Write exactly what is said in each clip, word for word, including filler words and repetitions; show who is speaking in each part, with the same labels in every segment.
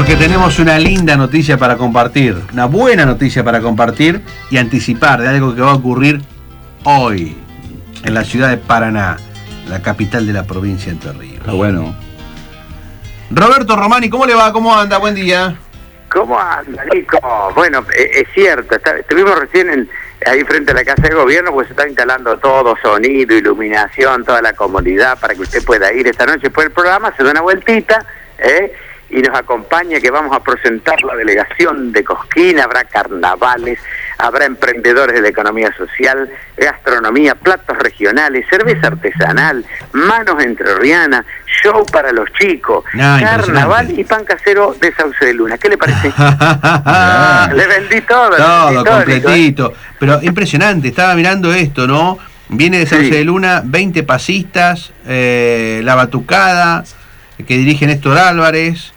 Speaker 1: Porque tenemos una linda noticia para compartir, una buena noticia para compartir y anticipar de algo que va a ocurrir hoy en la ciudad de Paraná, la capital de la provincia de Entre Ríos.
Speaker 2: Está bueno.
Speaker 1: Roberto Romani, ¿cómo le va? ¿Cómo anda? Buen día.
Speaker 3: ¿Cómo anda, Nico? Bueno, es, es cierto, está, estuvimos recién en, ahí frente a la Casa de Gobierno, pues se está instalando todo, sonido, iluminación, toda la comodidad para que usted pueda ir esta noche después del programa, se da una vueltita, ¿eh? Y nos acompaña, que vamos a presentar la delegación de Cosquín, habrá carnavales, habrá emprendedores de la economía social, gastronomía, platos regionales, cerveza artesanal, manos entrerrianas, show para los chicos,
Speaker 1: no,
Speaker 3: carnaval y pan casero de Sauce de Luna. ¿Qué le parece? Le vendí todo.
Speaker 1: Todo,
Speaker 3: vendí todo,
Speaker 1: completito.
Speaker 3: Nico, ¿eh?
Speaker 1: Pero impresionante, estaba mirando esto, ¿no? Viene de Sauce
Speaker 3: Sí.
Speaker 1: de Luna, veinte pasistas, eh, la batucada, que dirige Néstor Álvarez,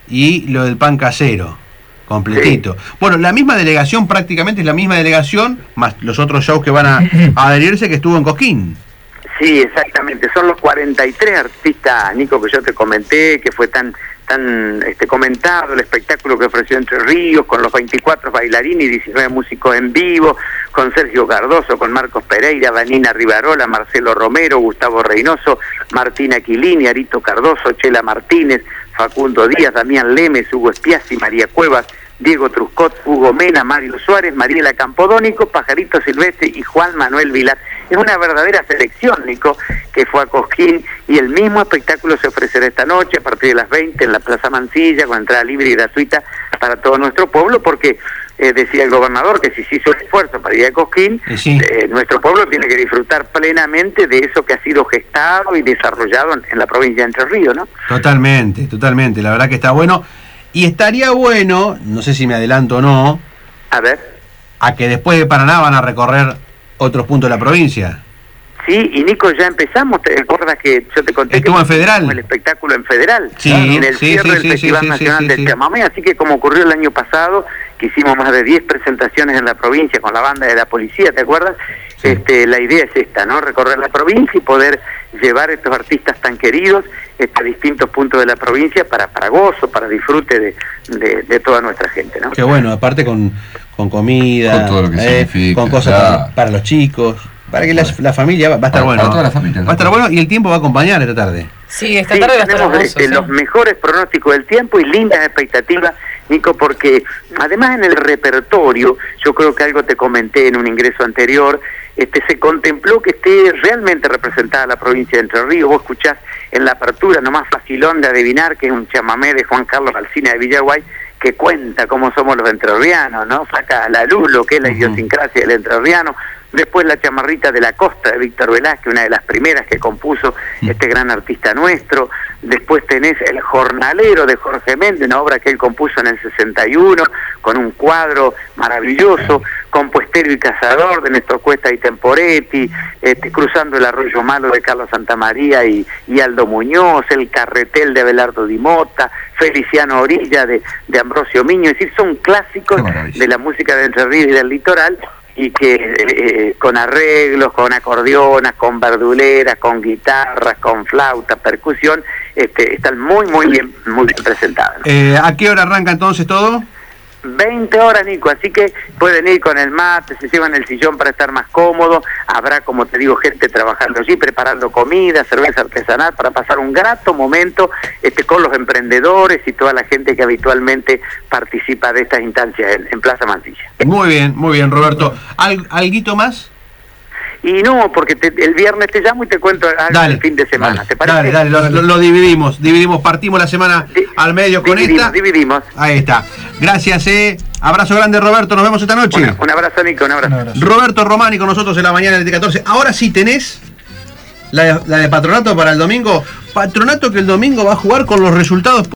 Speaker 1: y lo del pan casero, completito. Sí. Bueno, la misma delegación, prácticamente es la misma delegación, más los otros shows que van a, a adherirse, que estuvo en Cosquín.
Speaker 3: Sí, exactamente, son los cuarenta y tres artistas, Nico, que yo te comenté, que fue tan tan este comentado el espectáculo que ofreció Entre Ríos, con los veinticuatro bailarines y diecinueve músicos en vivo, con Sergio Cardoso, con Marcos Pereira, Vanina Rivarola, Marcelo Romero, Gustavo Reynoso, Martina Quilini, Arito Cardoso, Chela Martínez, Facundo Díaz, Damián Lemes, Hugo Espiazzi, María Cuevas, Diego Truscott, Hugo Mena, Mario Suárez, Mariela Campodónico, Pajarito Silvestre y Juan Manuel Vilar. Es una verdadera selección, Nico, que fue a Cosquín, y el mismo espectáculo se ofrecerá esta noche a partir de las veinte en la Plaza Mansilla, con entrada libre y gratuita para todo nuestro pueblo, porque eh, decía el gobernador que si se hizo el esfuerzo para ir a Cosquín,
Speaker 1: sí.
Speaker 3: eh, nuestro pueblo tiene que disfrutar plenamente de eso que ha sido gestado y desarrollado en, en la provincia de Entre Ríos, ¿no?
Speaker 1: Totalmente, totalmente, la verdad que está bueno. Y estaría bueno, no sé si me adelanto o no,
Speaker 3: A ver.
Speaker 1: a que después de Paraná van a recorrer otros puntos de la provincia.
Speaker 3: Sí, y Nico, ya empezamos. ¿Te acuerdas que yo te conté
Speaker 1: Estuvo
Speaker 3: que
Speaker 1: en Federal?
Speaker 3: el espectáculo en Federal?
Speaker 1: Sí,
Speaker 3: en el
Speaker 1: sí,
Speaker 3: cierre
Speaker 1: sí,
Speaker 3: del
Speaker 1: sí,
Speaker 3: Festival
Speaker 1: sí,
Speaker 3: Nacional
Speaker 1: sí, sí,
Speaker 3: del
Speaker 1: sí.
Speaker 3: Chamamé, así que como ocurrió el año pasado, que hicimos más de diez presentaciones en la provincia con la banda de la policía, ¿te acuerdas? Sí. Este, la idea es esta, ¿no? Recorrer la provincia y poder llevar a estos artistas tan queridos este, a distintos puntos de la provincia para, para gozo, para disfrute de, de, de toda nuestra gente, ¿no?
Speaker 1: Qué bueno, aparte con, con comida,
Speaker 2: Con todo lo que
Speaker 1: eh,
Speaker 2: significa,
Speaker 1: con cosas
Speaker 2: claro.
Speaker 1: para, para los chicos, para que la, la familia va, va a estar
Speaker 2: Para-
Speaker 1: bueno.
Speaker 2: para toda la familia, ¿no?
Speaker 1: Va a estar bueno y el tiempo va a acompañar esta tarde.
Speaker 4: Sí, esta
Speaker 3: Sí,
Speaker 4: tarde va a estar
Speaker 3: tenemos
Speaker 4: hermoso,
Speaker 3: este,
Speaker 4: sí.
Speaker 3: los mejores pronósticos del tiempo y lindas expectativas, Nico, porque además en el repertorio, yo creo que algo te comenté en un ingreso anterior, este se contempló que esté realmente representada la provincia de Entre Ríos. Vos escuchás en la apertura, nomás facilón de adivinar, que es un chamamé de Juan Carlos Alsina de Villaguay, que cuenta cómo somos los entrerrianos, ¿no? Saca a la luz lo que es la
Speaker 1: Uh-huh.
Speaker 3: idiosincrasia del entrerriano. Después la chamarrita de la costa de Víctor Velázquez, una de las primeras que compuso este gran artista nuestro. Después tenés El Jornalero de Jorge Méndez, una obra que él compuso en el sesenta y uno, con un cuadro maravilloso. Compuestero y Cazador de Néstor Cuesta y Temporetti, este, Cruzando el Arroyo Malo de Carlos Santamaría y, y Aldo Muñoz, El Carretel de Abelardo Di Mota, Feliciano Orilla de, de Ambrosio Miño. Es decir, son clásicos de la música de Entre Ríos y del litoral, y que eh, con arreglos, con acordeonas, con verduleras, con guitarras, con flauta, percusión, este, están muy, muy bien, muy bien presentadas, ¿no?
Speaker 1: Eh, ¿A qué hora arranca entonces todo?
Speaker 3: veinte horas, Nico, así que pueden ir con el mate, se llevan el sillón para estar más cómodo. Habrá, como te digo, gente trabajando allí, preparando comida, cerveza artesanal, para pasar un grato momento este, con los emprendedores y toda la gente que habitualmente participa de estas instancias en, en Plaza Mansilla.
Speaker 1: Muy bien, muy bien, Roberto. ¿Al, ¿Alguito más?
Speaker 3: Y no, porque te, el viernes te llamo y te cuento algo
Speaker 1: Dale,
Speaker 3: del fin de semana,
Speaker 1: dale,
Speaker 3: ¿te parece?
Speaker 1: Dale, dale, lo, lo, lo dividimos, dividimos, partimos la semana
Speaker 3: Di-
Speaker 1: al medio con
Speaker 3: dividimos,
Speaker 1: esta.
Speaker 3: dividimos.
Speaker 1: Ahí está. Gracias, eh. Abrazo grande, Roberto, nos vemos esta noche.
Speaker 3: Una- un abrazo, Nico, un abrazo.
Speaker 5: Un abrazo.
Speaker 1: Roberto Romani con nosotros en la mañana del T catorce. Ahora sí tenés la de, la de Patronato para el domingo. Patronato que el domingo va a jugar con los resultados